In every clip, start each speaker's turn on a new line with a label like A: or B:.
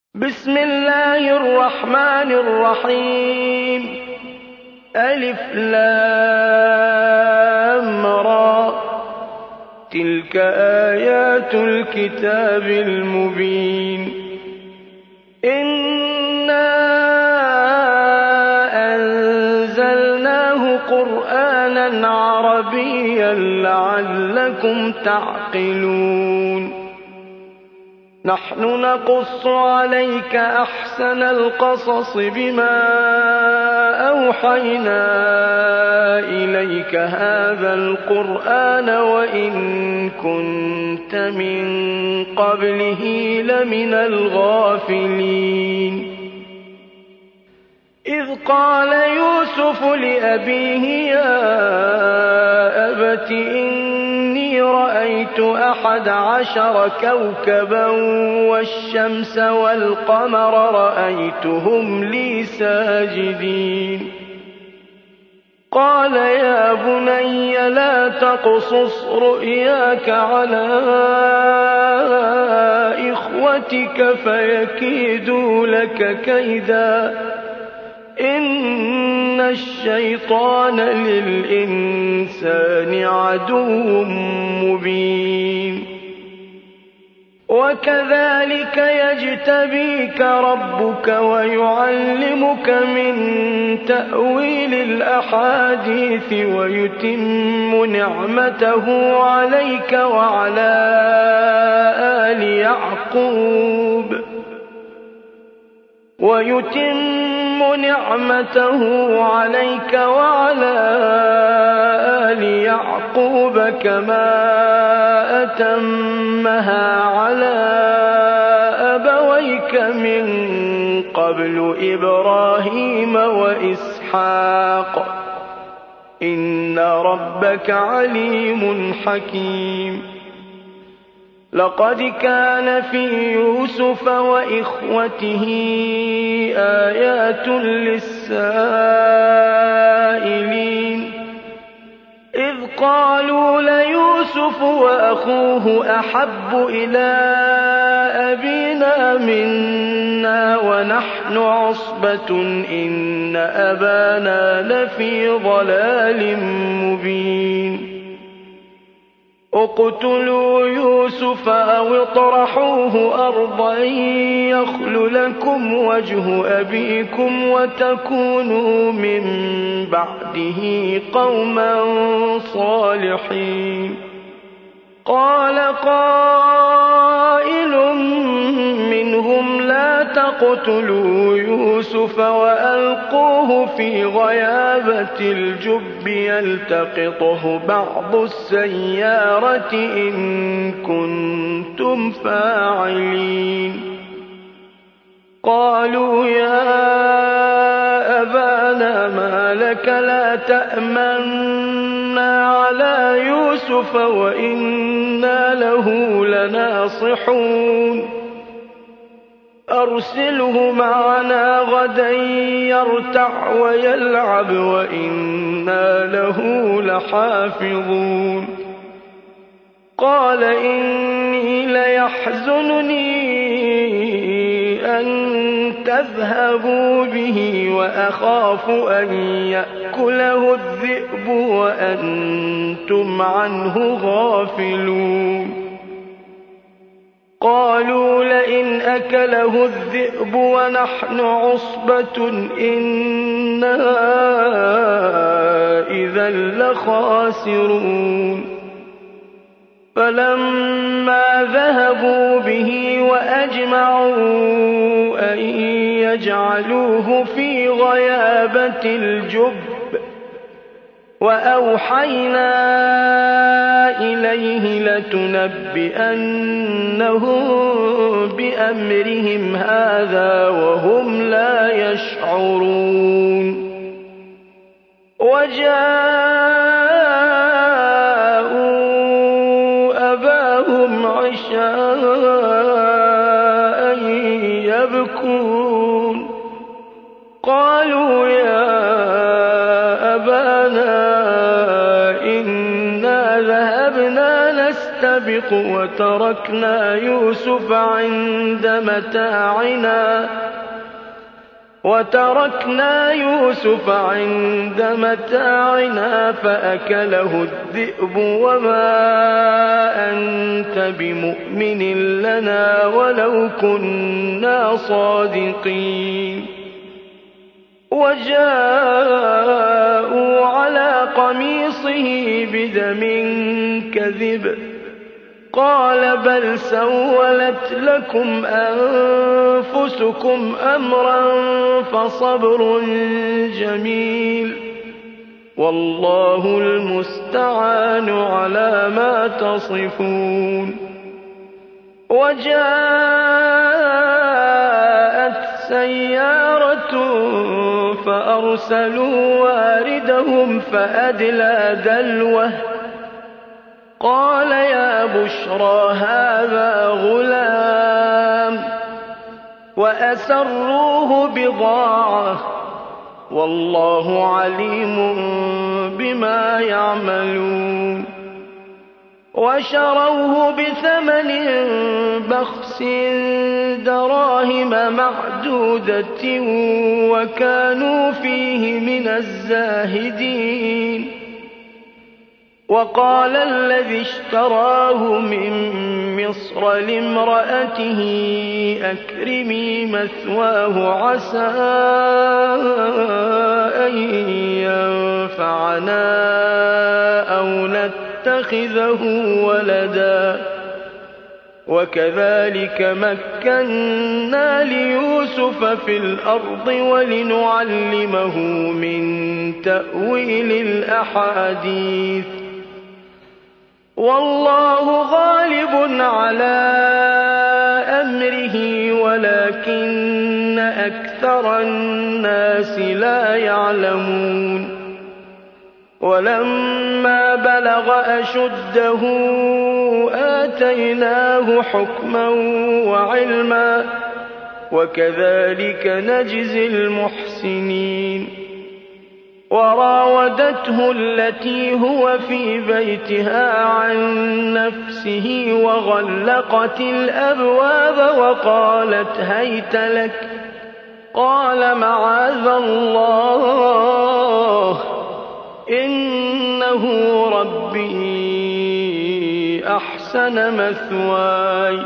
A: بسم الله الرحمن الرحيم. ألف لام را، تلك آيات الكتاب المبين. إنا أنزلناه قرآنا عربيا لعلكم تعقلون. نحن نقص عليك أحسن القصص بما أوحينا إليك هذا القرآن وإن كنت من قبله لمن الغافلين. إذ قال يوسف لأبيه يا أبت إني رأيت 11 كوكبا والشمس والقمر رأيتهم لي ساجدين. قال يا بني لا تقصص رؤياك على إخوتك فيكيدوا لك كيدا إن الشيطان للإنسان عدو مبين. وكذلك يجتبيك ربك ويعلمك من تأويل الأحاديث ويتم نعمته عليك وعلى آل يعقوب كما أتمها على أبويك من قبل إبراهيم وإسحاق إن ربك عليم حكيم. لقد كان في يوسف وإخوته آيات للسائلين إذ قالوا ليوسف وأخوه أحب إلى أبينا منا ونحن عصبة إن أبانا لفي ضلال مبين. اقتلوا يوسف أو اطرحوه أرضا يخل لكم وجه أبيكم وتكونوا من بعده قوما صالحين. قال قائل منهم لا تقتلوا يوسف وألقوه في غيابة الجب يلتقطه بعض السيارة إن كنتم فاعلين. قالوا يا أبانا ما لك لا تأمنا على يوسف وإنا له لناصحون. أرسله معنا غدا يرتع ويلعب وإنا له لحافظون. قال إني ليحزنني أن تذهبوا به وأخاف أن يأكله الذئب وأنتم عنه غافلون. قالوا لئن أكله الذئب ونحن عصبة إنا إذا لخاسرون. فلما ذهبوا به وأجمعوا أن يجعلوه في غيابة الجب وأوحينا إليه لتنبئنهم بأمرهم هذا وهم لا يشعرون. وجاءوا أباهم عشاء يبكون. قالوا يا أبانا إنا ذهبنا نستبق نستبق وتركنا يوسف عند متاعنا فأكله الذئب وما أنت بمؤمن لنا ولو كنا صادقين. وجاءوا على قميصه بدم كذب قال بل سولت لكم أنفسكم أمرا فصبر جميل والله المستعان على ما تصفون. وجاءت سيارة فأرسلوا واردهم فأدلى دلوه قال يا بشرى هذا غلام وأسروه بضاعة والله عليم بما يعملون. وشروه بثمن بخس دراهم معدودة وكانوا فيه من الزاهدين. وقال الذي اشتراه من مصر لامرأته أكرمي مثواه عسى أن ينفعنا أو نتخذه ولدا وكذلك مكنا ليوسف في الأرض ولنعلمه من تأويل الأحاديث والله غالب على أمره ولكن أكثر الناس لا يعلمون. ولما بلغ أشده آتيناه حكما وعلما وكذلك نجزي المحسنين. وراودته التي هو في بيتها عن نفسه وغلقت الأبواب وقالت هيت لك قال معاذ الله إنه ربي أحسن مثواي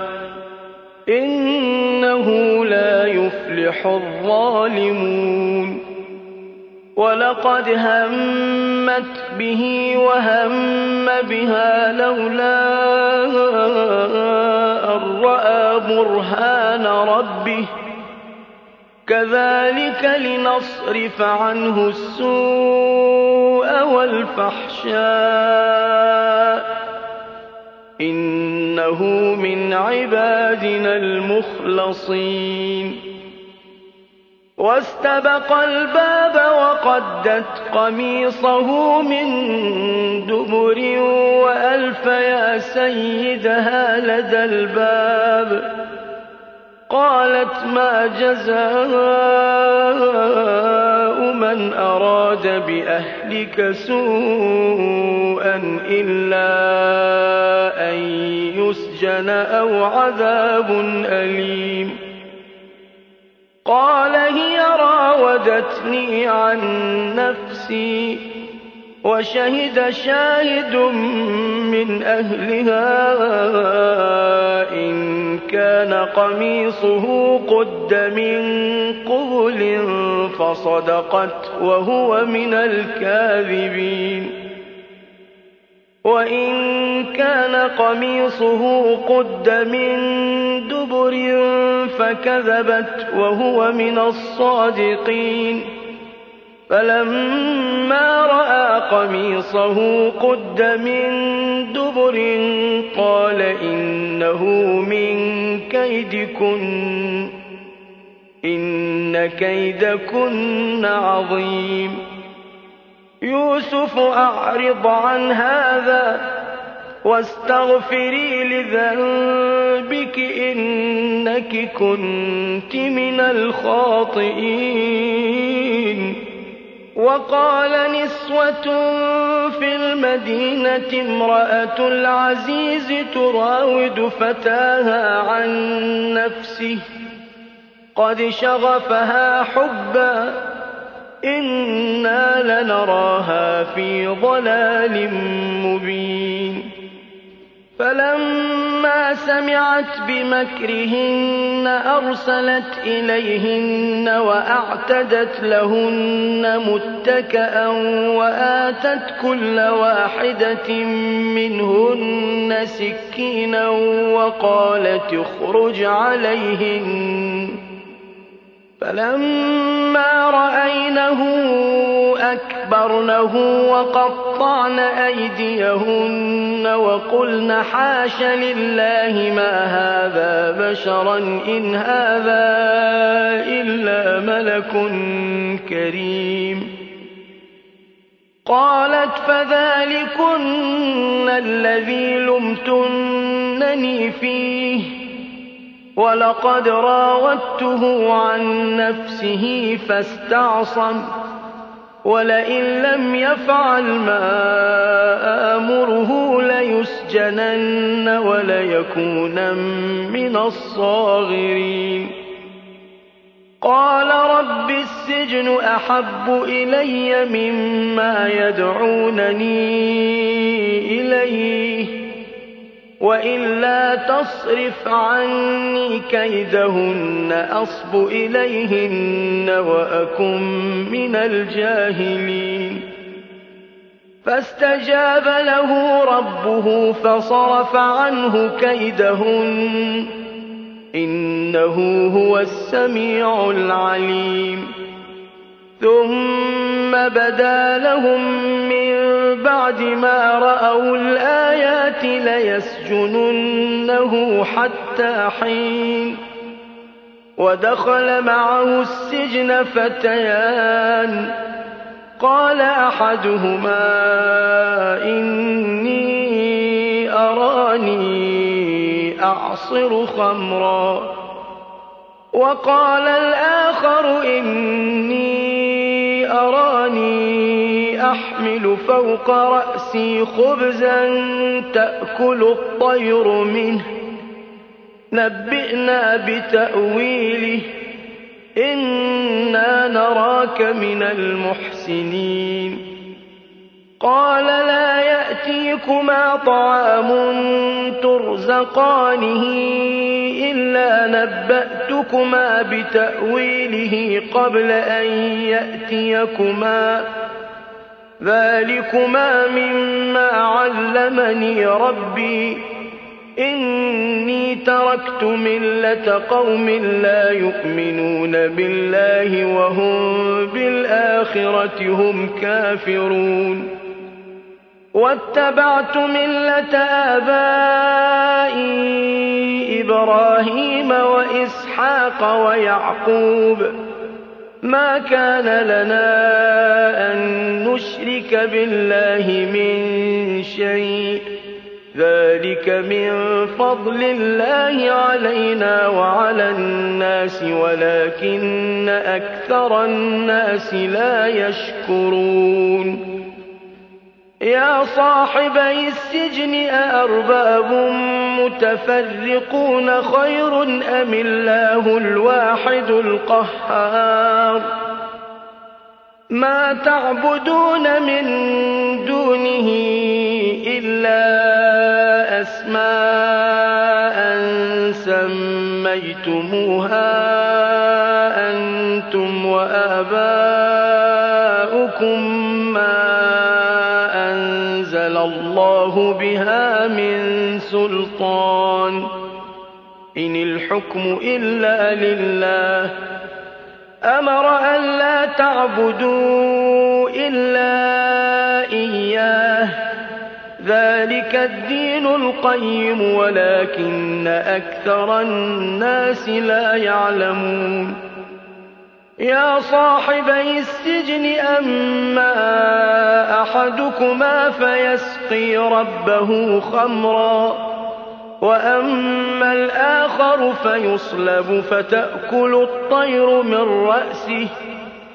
A: إنه لا يفلح الظالمون. ولقد همت به وهم بها لولا أن رأى برهان ربه كذلك لنصرف عنه السوء والفحشاء إنه من عبادنا المخلصين. واستبق الباب وقدت قميصه من دبر وألف يا سيدها لدى الباب قالت ما جزاء من أراد بأهلك سوءا إلا أن يسجن أو عذاب أليم. قال هي راودتني عن نفسي وشهد شاهد من أهلها إن كان قميصه قد من قبل فصدقت وهو من الكاذبين وإن كان قميصه قد من دبر فكذبت وهو من الصادقين. فلما رأى قميصه قد من دبر قال إنه من كيدكن إن كيدكن عظيم. يوسف أعرض عن هذا واستغفري لذنبك إنك كنت من الخاطئين. وقال نسوة في المدينة امرأة العزيز تراود فتاها عن نفسه قد شغفها حبا إنا لنراها في ضلال مبين فلما سمعت بمكرهن أرسلت إليهن وأعتدت لهن متكأ وآتت كل واحدة منهن سكينا وقالت اخرج عليهن فلما رأينه أكبرنه وقطعن أيديهن وقلن حاش لله ما هذا بشرا إن هذا إلا ملك كريم قالت فذلكن الذي لمتنني فيه ولقد راودته عن نفسه فاستعصم ولئن لم يفعل ما آمره ليسجنن وليكونن من الصاغرين قال رب السجن أحب إلي مما يدعونني إليه وإلا تصرف عني كيدهن أصب إليهن وأكن من الجاهلين فاستجاب له ربه فصرف عنه كيدهن إنه هو السميع العليم ثم بدا لهم من بعد ما رأوا الآيات ليسجننه حتى حين ودخل معه السجن فتيان قال أحدهما إني أراني أعصر خمرا وقال الآخر إني أراني أحمل فوق رأسي خبزا تأكل الطير منه نبئنا بتأويله إنا نراك من المحسنين قال لا يأتيكما طعام ترزقانه إلا نبأتكما بتأويله قبل أن يأتيكما ذلكما مما علمني ربي إني تركت ملة قوم لا يؤمنون بالله وهم بالآخرة هم كافرون واتبعت ملة آبائي إبراهيم وإسحاق ويعقوب ما كان لنا أن نشرك بالله من شيء ذلك من فضل الله علينا وعلى الناس ولكن أكثر الناس لا يشكرون يا صاحبي السجن أأرباب متفرقون خير أم الله الواحد القهار ما تعبدون من دونه إلا أسماء سميتموها أنتم وآباؤكم ما أنزل الله بها من سلطان إن الحكم إلا لله أمر أن لا تعبدوا إلا إياه ذلك الدين القيم ولكن أكثر الناس لا يعلمون يا صاحبي السجن أما أحدكما فيسقي ربه خمرا وأما الآخر فيصلب فتأكل الطير من رأسه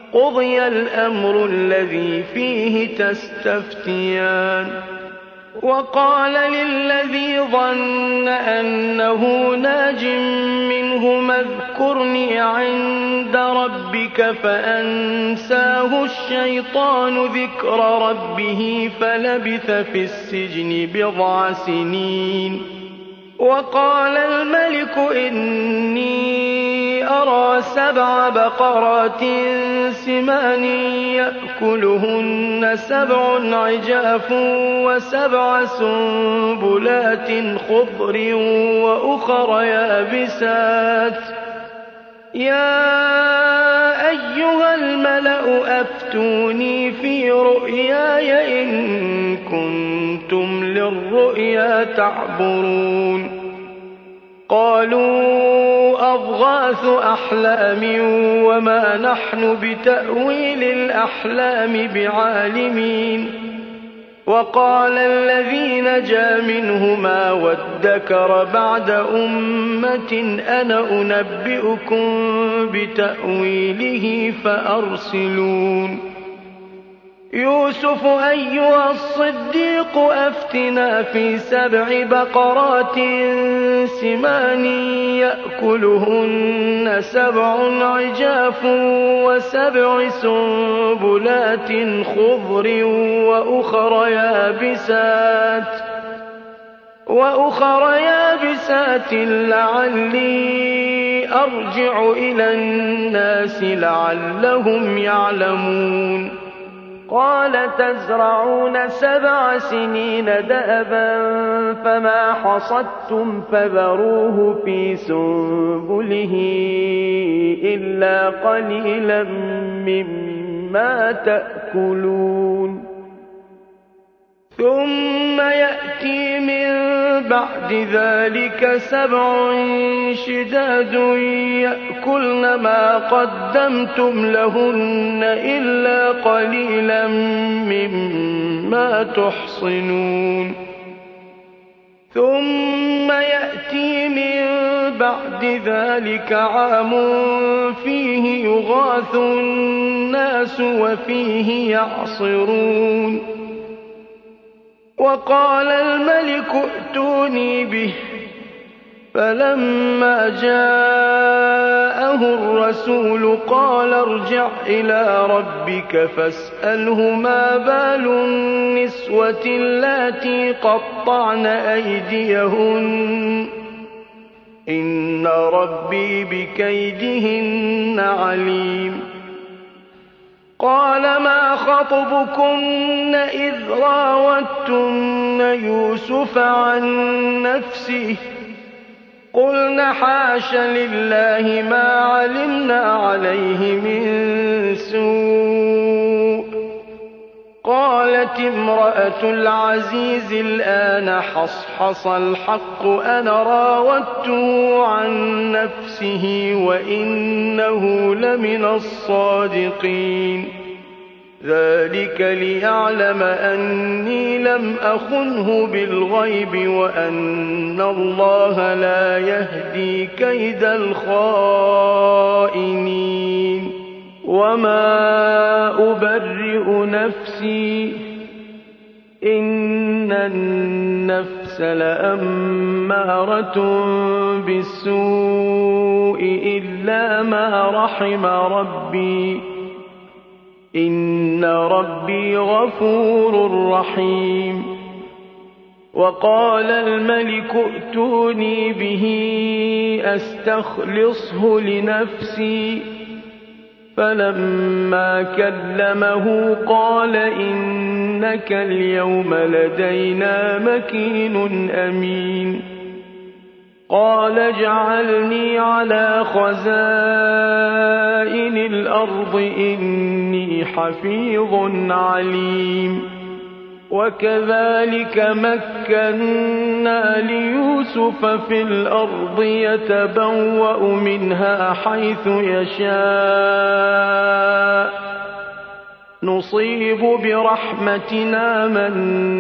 A: قُضِيَ الْأَمْرُ الَّذِي فِيهِ تَسْتَفْتِيَانِ وَقَالَ لِلَّذِي ظَنَّ أَنَّهُ نَاجٍ مِّنْهُمَا اذْكُرْنِي عِندَ رَبِّكَ فَأَنسَاهُ الشَّيْطَانُ ذِكْرَ رَبِّهِ فَلَبِثَ فِي السِّجْنِ بِضْعَ سِنِينَ وَقَالَ الْمَلِكُ إِنِّي أَرَىٰ 7 بَقَرَاتٍ سِمَانٍ يَأْكُلُهُنَّ 7 عِجَافٌ و7 سُنبُلَاتٍ خُضْرٍ وَأُخَرَ يَابِسَاتٍ يَا أَيُّهَا الْمَلَأُ أَفْتُونِي فِي رُؤْيَايَ إِن كُنتُمْ لِلرُّؤْيَا تَعْبُرُونَ قَالُوا أَضْغَاثُ أَحْلَامٍ وَمَا نَحْنُ بِتَأْوِيلِ الْأَحْلَامِ بِعَالِمِينَ وَقَالَ الَّذِي نَجَا مِنْهُمَا وَادَّكَرَ بَعْدَ أُمَّةٍ أَنَا أُنَبِّئُكُم بِتَأْوِيلِهِ فَأَرْسِلُونِ يُوسُفُ أَيُّهَا الصِّدِّيقُ أَفْتِنَا فِي 7 بَقَرَاتٍ سِمَانٍ يَأْكُلُهُنَّ 7 عِجَافٌ و7 سُنبُلَاتٍ خُضْرٍ وَأُخَرَ يَابِسَاتٍ لَّعَلِّي أَرْجِعُ إِلَى النَّاسِ لَعَلَّهُمْ يَعْلَمُونَ قَالَ تَزْرَعُونَ 7 سِنِينَ دَأَبًا فَمَا حَصَدتُّمْ فَذَرُوهُ فِي سُنبُلِهِ إِلَّا قَلِيلًا مِّمَّا تَأْكُلُونَ ثُمَّ يَأْتِي مِن بَعْدِ ذَٰلِكَ 7 شِدَادٌ يَأْكُلْنَ مَا قَدَّمْتُمْ لَهُنَّ إِلَّا قَلِيلًا مِّمَّا تُحْصِنُونَ ثُمَّ يَأْتِي مِن بَعْدِ ذَٰلِكَ عَامٌ فِيهِ يُغَاثُ النَّاسُ وَفِيهِ يَعْصِرُونَ وَقَالَ الْمَلِكُ ائْتُونِي بِهِ فَلَمَّا جَاءَهُ الرَّسُولُ قَالَ ارْجِعْ إِلَىٰ رَبِّكَ فَاسْأَلْهُ مَا بَالُ النِّسْوَةِ اللَّاتِي قَطَّعْنَ أَيْدِيَهُنَّ ۚ إِنَّ رَبِّي بِكَيْدِهِنَّ عَلِيمٌ قَالَ مَا خَطْبُكُنَّ إِذْ رَاوَدتُّنَّ يُوسُفَ عَن نَّفْسِهِ ۚ قُلْنَ حَاشَ لِلَّهِ مَا عَلِمْنَا عَلَيْهِ مِن سُوءٍ ۚ قَالَتِ امْرَأَتُ الْعَزِيزِ الْآنَ حَصْحَصَ الْحَقُّ أَنَا رَاوَدتُّهُ عَن نَّفْسِهِ وَإِنَّهُ لَمِنَ الصَّادِقِينَ ذَٰلِكَ لِيَعْلَمَ أَنِّي لَمْ أَخُنْهُ بِالْغَيْبِ وَأَنَّ اللَّهَ لَا يَهْدِي كَيْدَ الْخَائِنِينَ وَمَا أُبَرِّئُ نَفْسِي ۚ إِنَّ النَّفْسَ لَأَمَّارَةٌ بِالسُّوءِ إِلَّا مَا رَحِمَ رَبِّي ۚ إِنَّ رَبِّي غَفُورٌ رَّحِيمٌ وَقَالَ الْمَلِكُ ائْتُونِي بِهِ أَسْتَخْلِصْهُ لِنَفْسِي ۖ فَلَمَّا كَلَّمَهُ قَالَ إِنَّكَ الْيَوْمَ لَدَيْنَا مَكِينٌ أَمِينٌ قَالَ اجْعَلْنِي عَلَىٰ خَزَائِنِ الْأَرْضِ إِنِّي حَفِيظٌ عَلِيمٌ وَكَذَٰلِكَ مَكَّنَّا لِيُوسُفَ فِي الْأَرْضِ يَتَبَوَّأُ مِنْهَا حَيْثُ يَشَاءُ ۚ نُصِيبُ بِرَحْمَتِنَا مَن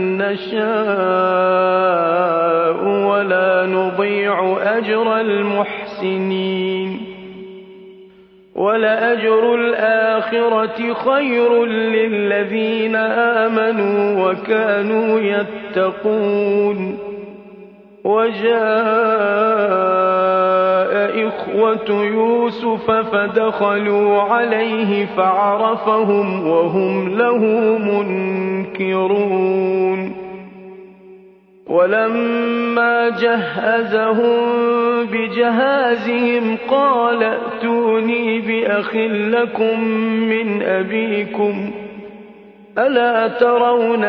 A: نَّشَاءُ وَلَا نُضِيعُ أَجْرَ الْمُحْسِنِينَ وَلَأَجْرُ الْآخِرَةِ خَيْرٌ لِّلَّذِينَ آمَنُوا وَكَانُوا يَتَّقُونَ وَجَاءَ إِخْوَةُ يُوسُفَ فَدَخَلُوا عَلَيْهِ فَعَرَفَهُمْ وَهُمْ لَهُ مُنكِرُونَ وَلَمَّا جَهَّزَهُم بِجَهَازِهِمْ قَالَ ائْتُونِي بِأَخٍ لَّكُم مِّنْ أَبِيكُمْ أَلَا تَرَوْنَ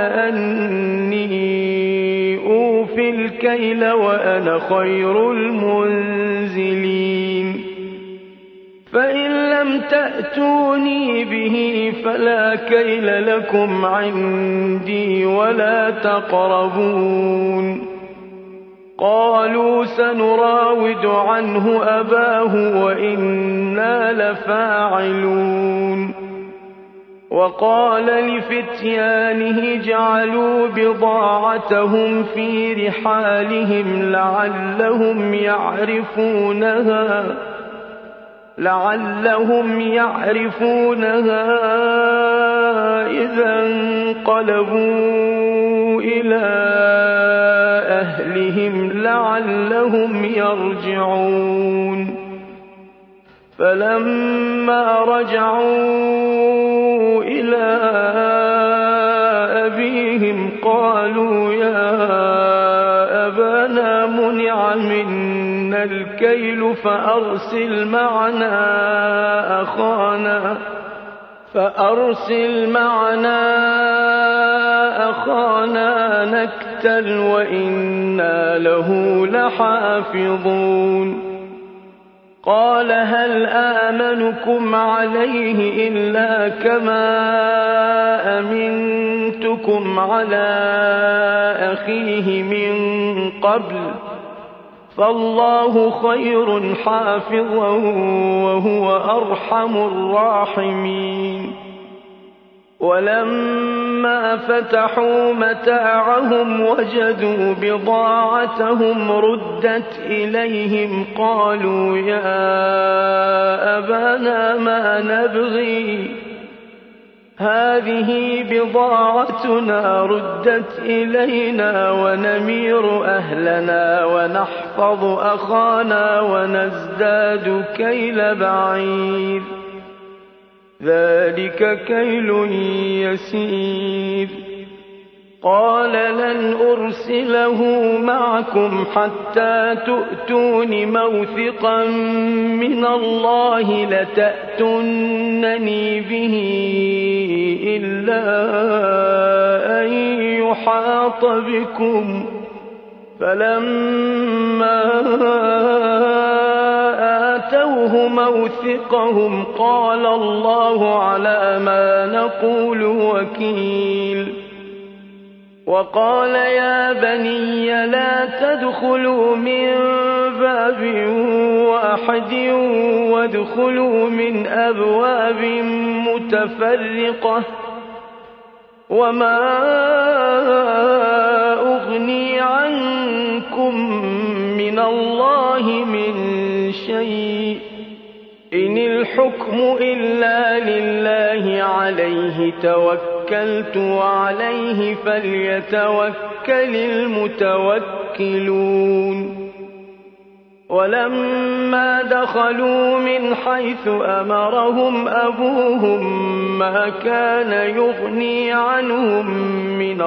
A: أَنِّي أُوفِي الْكَيْلَ وَأَنَا خَيْرُ الْمُنزِلِينَ فَإِن لَّمْ تَأْتُونِي بِهِ فَلَا كَيْلَ لَكُمْ عِندِي وَلَا تَقْرَبُونِ قَالُوا سَنُرَاوِدُ عَنْهُ أَبَاهُ وَإِنَّا لَفَاعِلُونَ وَقَالَ لِفِتْيَانِهِ اجْعَلُوا بِضَاعَتَهُمْ فِي رِحَالِهِمْ لَعَلَّهُمْ يَعْرِفُونَهَا إِذَا انقَلَبُوا إِلَىٰ أَهْلِهِمْ لَعَلَّهُمْ يَرْجِعُونَ فَلَمَّا رَجَعُوا إِلَىٰ أَبِيهِمْ قَالُوا يَا أَبَانَا مُنِعَ مِنَّا الْكَيْلُ فَأَرْسِلْ مَعَنَا أَخَانَا نَكْتَلْ وَإِنَّا لَهُ لَحَافِظُونَ قَالَ هَلْ آمَنُكُمْ عَلَيْهِ إِلَّا كَمَا أَمِنتُكُمْ عَلَىٰ أَخِيهِ مِن قَبْلُ ۖ فَاللَّهُ خَيْرٌ حَافِظًا وَهُوَ أَرْحَمُ الرَّاحِمِينَ وَلَمَّا فَتَحُوا مَتَاعَهُمْ وَجَدُوا بِضَاعَتَهُمْ رُدَّتْ إِلَيْهِمْ قَالُوا يَا أَبَانَا مَا نَبْغِي هَٰذِهِ بِضَاعَتُنَا رُدَّتْ إِلَيْنَا وَنَمِيرُ أَهْلَنَا وَنَحْفَظُ أَخَانَا وَنَزْدَادُ كَيْلَ بَعِيرٍ ۖ ذَٰلِكَ كَيْلٌ يَسِيرٌ قَالَ لَنْ أُرْسِلَهُ مَعَكُمْ حَتَّىٰ تُؤْتُونِ مَوْثِقًا مِّنَ اللَّهِ لَتَأْتُنَّنِي بِهِ إِلَّا أَن يُحَاطَ بِكُمْ ۖ فَلَمَّا آتَوْهُ مَوْثِقَهُمْ قَالَ اللَّهُ عَلَىٰ مَا نَقُولُ وَكِيلٌ وَقَالَ يَا بَنِيَّ لَا تَدْخُلُوا مِن بَابٍ وَاحِدٍ وَادْخُلُوا مِنْ أَبْوَابٍ مُّتَفَرِّقَةٍ ۖ وَمَا أُغْنِي عَنكُم مِّنَ اللَّهِ مِن شَيْءٍ ۖ إِنِ الْحُكْمُ إِلَّا لِلَّهِ عَلَيْهِ تَوَكَّلْتُ وَعَلَيْهِ فَلْيَتَوَكَّلِ الْمُتَوَكِّلُونَ وَلَمَّا دَخَلُوا مِنْ حَيْثُ أَمَرَهُمْ أَبُوهُم مَّا كَانَ يُغْنِي عَنْهُم مِّنَ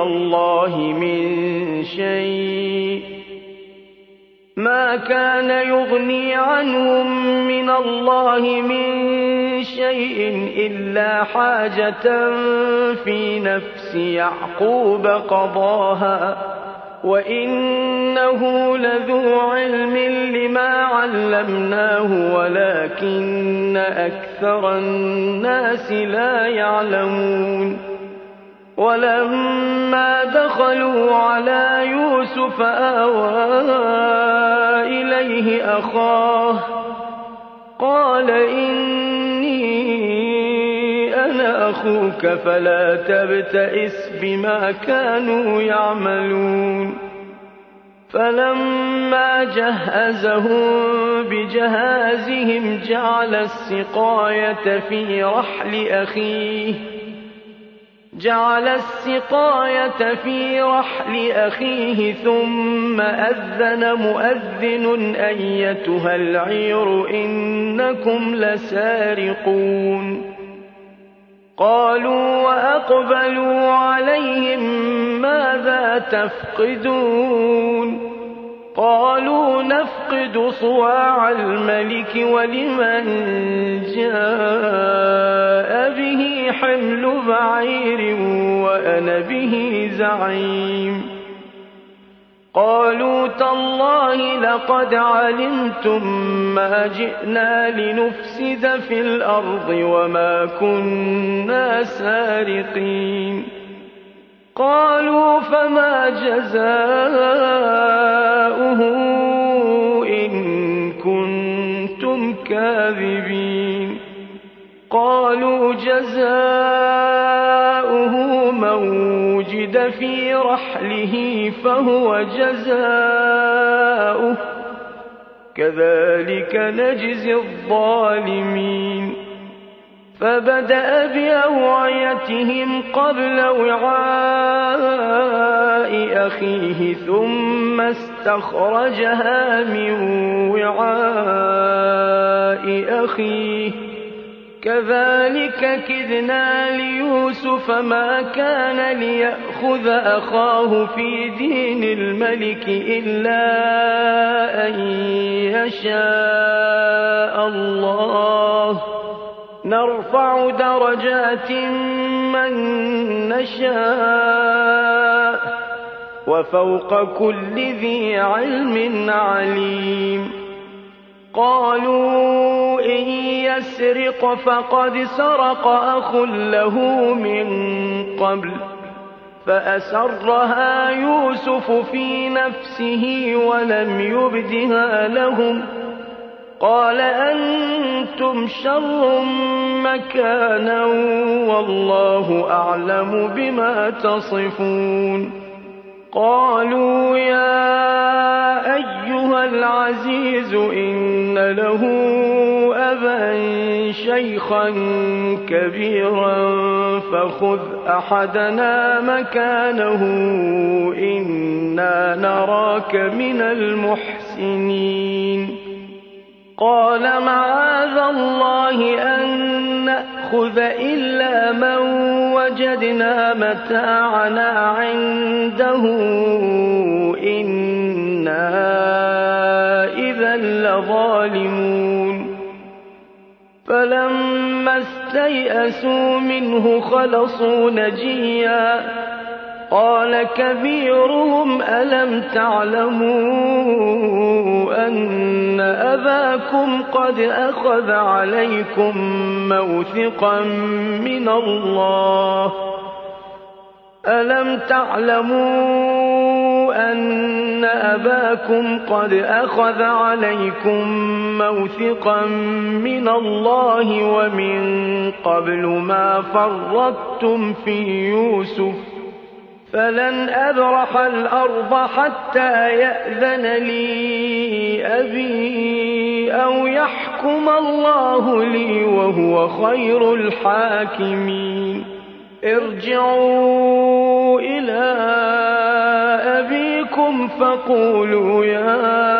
A: اللَّهِ مِن شَيْءٍ إِلَّا حَاجَةً فِي نَفْسِ يَعْقُوبَ قَضَاهَا ۚ وَإِنَّهُ لَذُو عِلْمٍ لِّمَا عَلَّمْنَاهُ وَلَٰكِنَّ أَكْثَرَ النَّاسِ لَا يَعْلَمُونَ وَلَمَّا دَخَلُوا عَلَىٰ يُوسُفَ آوَىٰ إِلَيْهِ أَخَاهُ قَالَ إِنِّي أَنَا أَخُوكَ فَلَا تَبْتَئِسْ بِمَا كَانُوا يَعْمَلُونَ فَلَمَّا جَهَّزَهُم بجهازهم جعل السقاية في رحل أخيه ثم أذن مؤذن أيتها العير إنكم لسارقون قالوا وأقبلوا عليهم ماذا تفقدون قالوا نفقد صواع الملك ولمن جاء به حمل بعير وأنا به زعيم قالوا تالله لقد علمتم ما جئنا لنفسد في الأرض وما كنا سارقين قالوا فما جزاؤه إن كنتم كاذبين قالوا جزاؤه من وجد في رحله فهو جزاؤه كذلك نجزي الظالمين فبدأ بأوعيتهم قبل وعاء أخيه ثم استخرجها من وعاء أخيه كذلك كدنا ليوسف ما كان ليأخذ أخاه في دين الملك إلا أن يشاء الله نرفع درجات من نشاء وفوق كل ذي علم عليم قالوا إن يسرق فقد سرق أخ له من قبل فأسرها يوسف في نفسه ولم يبدها لهم قال أنتم شر مكانا والله أعلم بما تصفون قالوا يا أيها العزيز إن له أبا شيخا كبيرا فخذ أحدنا مكانه إنا نراك من المحسنين قال معاذ الله أن نأخذ إلا من وجدنا متاعنا عنده إنا إذا لظالمون فلما استيئسوا منه خلصوا نجيا قال كبيرهم ألم تعلموا أن أباكم قد أخذ عليكم موثقا من الله ألم تعلموا أن أباكم قد أخذ عليكم موثقا من الله ومن قبل ما فرطتم في يوسف فلن أبرح الأرض حتى يأذن لي أبي أو يحكم الله لي وهو خير الحاكمين ارجعوا إلى أبيكم فقولوا يا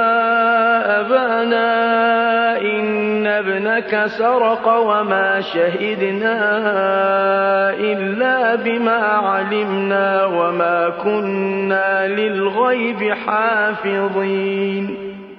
A: أبانا إن ابنك سرق وما شهدنا إلا بما علمنا وما كنا للغيب حافظين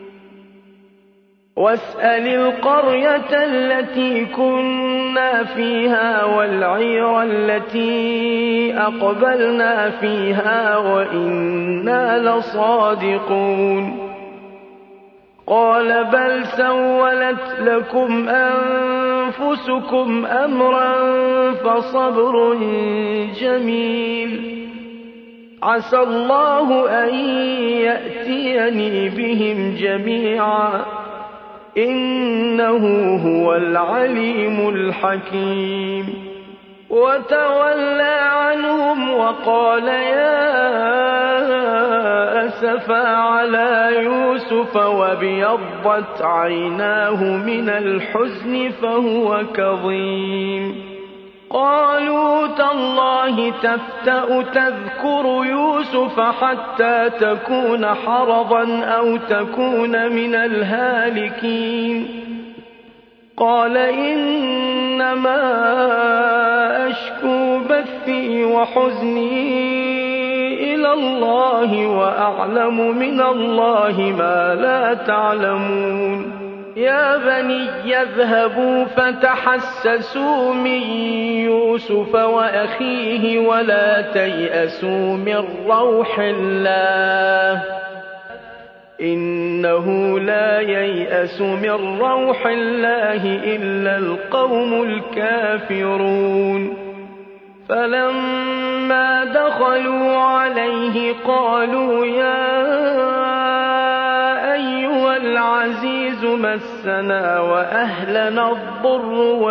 A: واسأل القرية التي كنا فيها والعير التي أقبلنا فيها وإنا لصادقون قال بل سولت لكم أنفسكم أمرا فصبر جميل عسى الله أن يأتيني بهم جميعا إنه هو العليم الحكيم وتولى عنهم وقال يا أسفا على يوسف وابيضت عيناه من الحزن فهو كظيم. قالوا تالله تفتأ تذكر يوسف حتى تكون حرضا أو تكون من الهالكين. قال إنما أشكو بثي وحزني إلى الله وأعلم من الله ما لا تعلمون. يا بني اذهبوا فتحسسوا من يوسف وأخيه ولا تيأسوا من روح الله إنه لا ييأس من روح الله إلا القوم الكافرون. فلما دخلوا عليه قالوا يا أيها العزيز مسنا وأهلنا الضر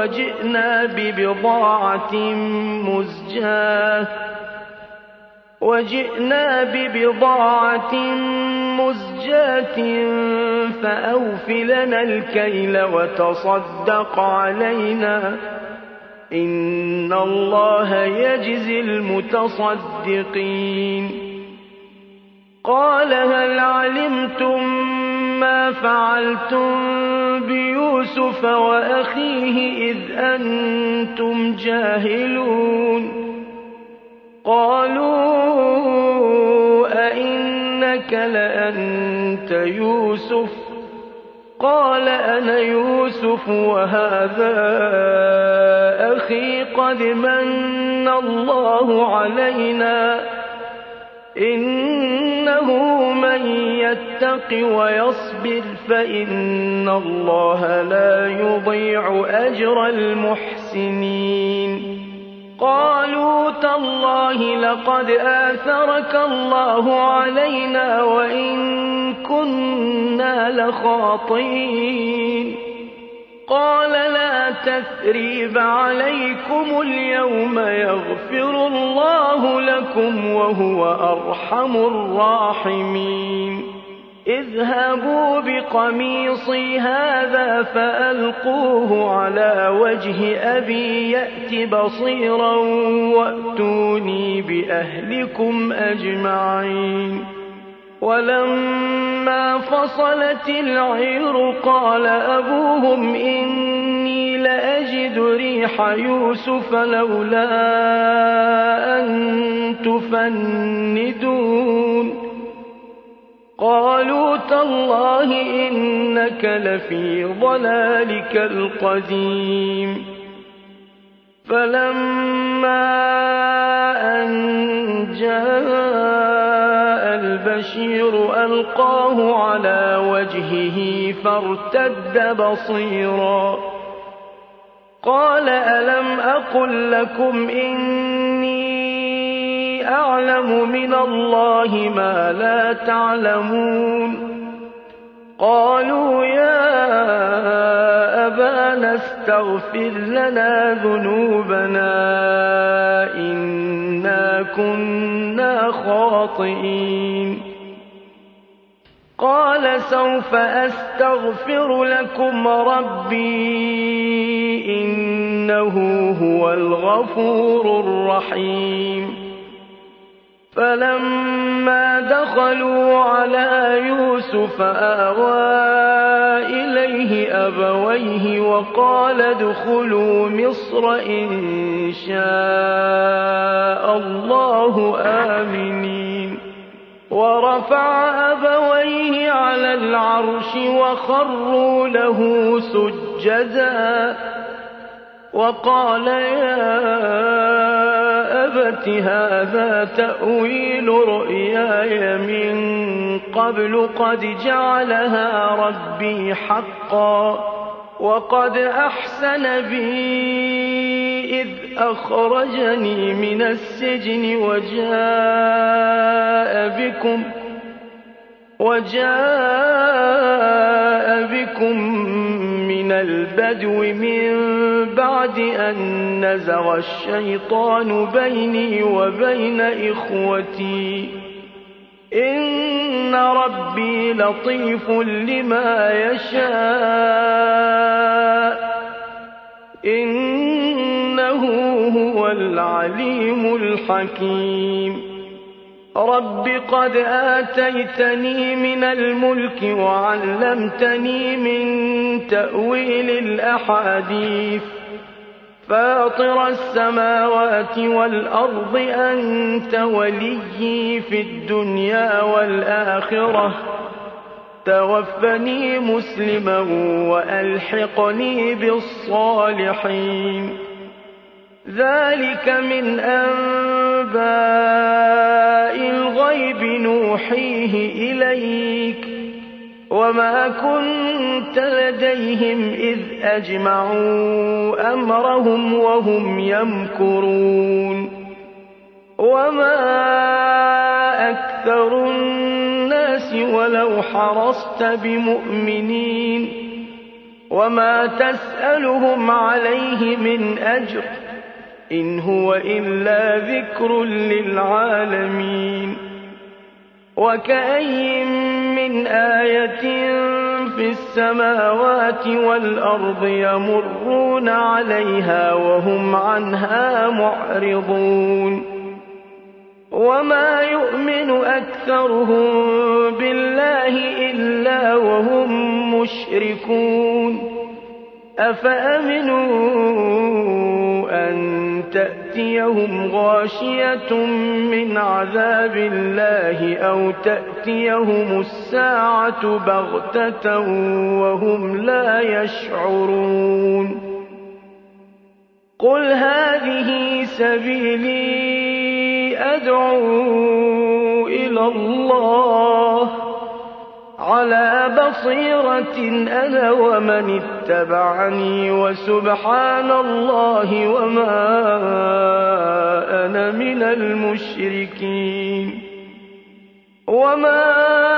A: وجئنا ببضاعة مزجاة فأوف لنا الكيل وتصدق علينا إن الله يجزي المتصدقين. قال هل علمتم ما فعلتم بيوسف وأخيه إذ أنتم جاهلون؟ قالوا أئنك لأنت يوسف؟ قال أنا يوسف وهذا أخي قد من الله علينا إنه من يتق ويصبر فإن الله لا يضيع أجر المحسنين. قالوا تالله لقد آثرك الله علينا وإن كنا لخاطئين. قال لا تثريب عليكم اليوم يغفر الله لكم وهو أرحم الراحمين. اذهبوا بقميصي هذا فألقوه على وجه أبي يأت بصيرا وأتوني بأهلكم أجمعين. ولما فصلت العير قال أبوهم إني لأجد ريح يوسف لولا أن تفندون. قالوا تالله إنك لفي ضلالك القديم. فلما أن جاء البشير ألقاه على وجهه فارتد بصيرا قال ألم أقل لكم إني أعلم من الله ما لا تعلمون؟ قالوا يا أبانا استغفر لنا ذنوبنا إنا كنا خاطئين. قال سوف أستغفر لكم ربي إنه هو الغفور الرحيم. فلما دخلوا على يوسف آوى إليه أبويه وقال ادخلوا مصر إن شاء الله آمنين. ورفع أبويه على العرش وخروا له سجدا وقال يا أبت هذا تأويل رؤياي من قبل قد جعلها ربي حقا وقد أحسن بي إذ أخرجني من السجن وجاء بكم من من البدو من بعد أن نزغ الشيطان بيني وبين إخوتي إن ربي لطيف لما يشاء إنه هو العليم الحكيم رب قد آتيتني من الملك وعلمتني من تأويل الأحاديث فاطر السماوات والأرض أنت وليي في الدنيا والآخرة توفني مسلما وألحقني بالصالحين ذلك من أنباء الغيب نوحيه إليك وما كنت لديهم إذ أجمعوا أمرهم وهم يمكرون وما أكثر الناس ولو حرصت بمؤمنين وما تسألهم عليه من أجر إن هو إلا ذكر للعالمين وكأي من آية في السماوات والأرض يمرون عليها وهم عنها معرضون وما يؤمن أكثرهم بالله إلا وهم مشركون أفأمنوا أن تأتيهم غاشية من عذاب الله أو تأتيهم الساعة بغتة وهم لا يشعرون قل هذه سبيلي أدعو إلى الله على بصيرة أنا ومن اتبعني وسبحان الله وما أنا من المشركين وما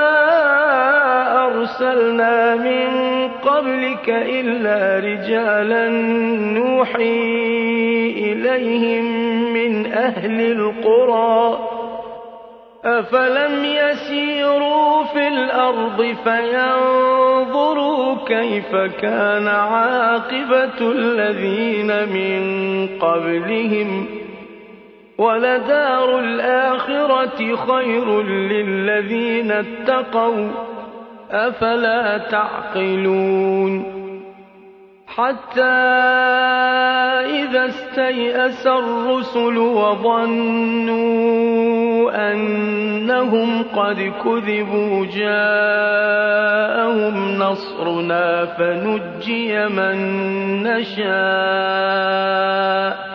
A: أرسلنا من قبلك إلا رجالا نوحي إليهم من أهل القرى أفلم يسيروا في الأرض فينظروا كيف كان عاقبة الذين من قبلهم ولدار الآخرة خير للذين اتقوا أفلا تعقلون حتى إذا استيأس الرسل وظنوا أنهم قد كذبوا جاءهم نصرنا فنجي من نشاء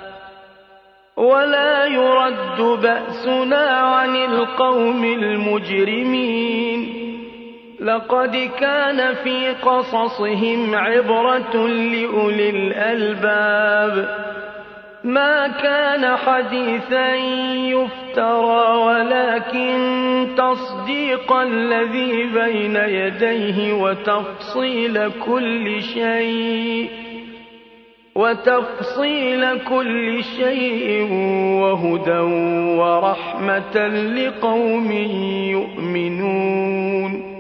A: ولا يرد بأسنا عن القوم المجرمين لقد كان في قصصهم عبرة لأولي الألباب ما كان حديثا يفترى ولكن تصديق الذي بين يديه وتفصيل كل شيء وهدى ورحمة لقوم يؤمنون